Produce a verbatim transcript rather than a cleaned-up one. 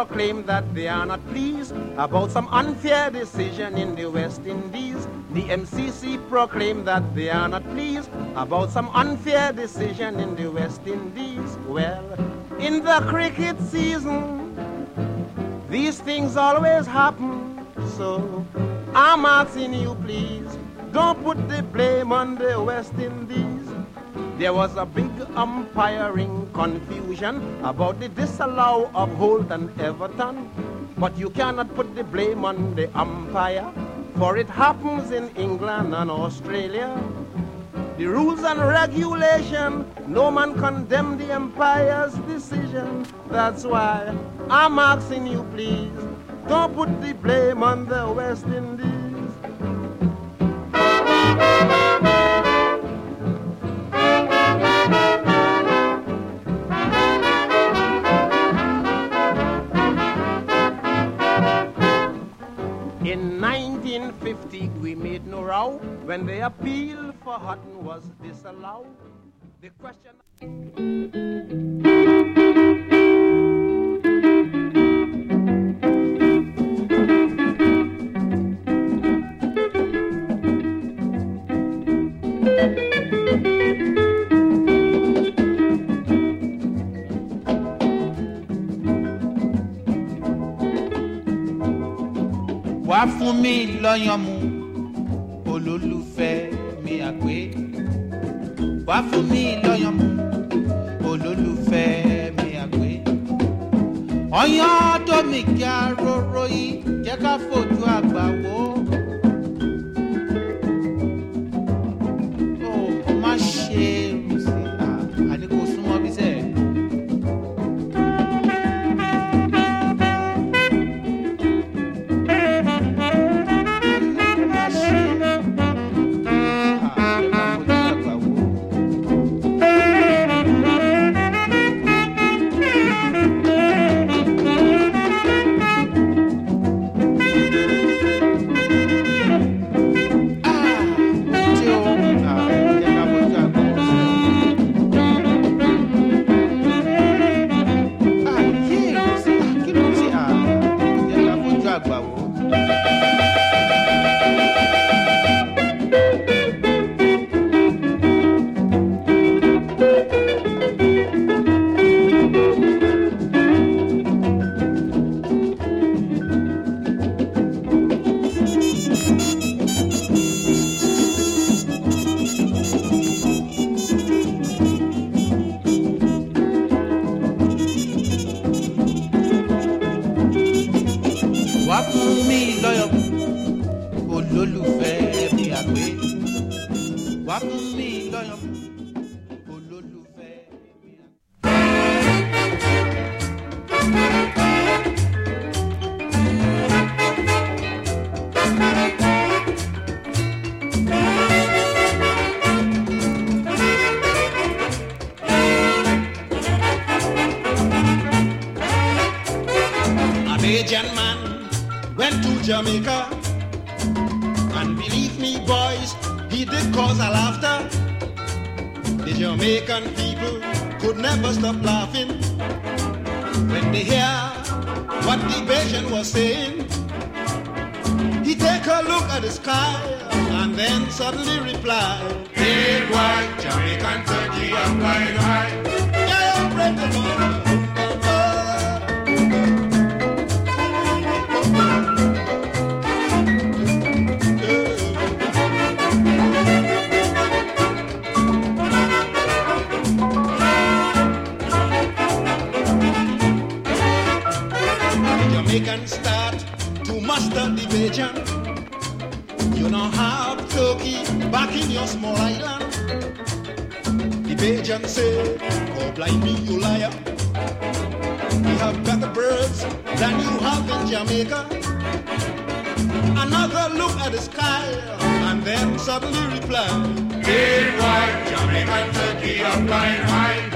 proclaim that they are not pleased about some unfair decision in the West Indies. The M C C proclaim that they are not pleased about some unfair decision in the West Indies. Well, in the cricket season, these things always happen. So I'm asking you, please, don't put the blame on the West Indies. There was a big umpiring confusion about the disallow of Holt and Everton, but you cannot put the blame on the umpire, for it happens in England and Australia. The rules and regulation, no man condemn the umpire's decision. That's why I'm asking you, please, don't put the blame on the West Indies. In nineteen fifty, we made no row when the appeal for Hutton was disallowed. The question... Wá fún mi lọ́yàn mu, olólùfẹ́ mi àgbé. Wá fún mi lọ́yàn mu, olólùfẹ́ mi àgbé. Ọyàn tó mi kí aróró yìí, jẹ́ ká fojú àgbà wò. Ó má ṣe rùsí, àdínkù súnmọ́ bí sẹ́ẹ̀. Jamaica, and believe me boys, he did cause a laughter. The Jamaican people could never stop laughing when they hear what the Bajan was saying. He take a look at the sky and then suddenly replied, "Big white Jamaican turkey up flying high." Yeah, break the law. Can start to master the Bajan. You know how turkey back in your small island. The Bajan say, "Oh, blind me, you liar. We have better birds than you have in Jamaica." Another look at the sky and then suddenly reply, "Big white Jamaican turkey up flying high."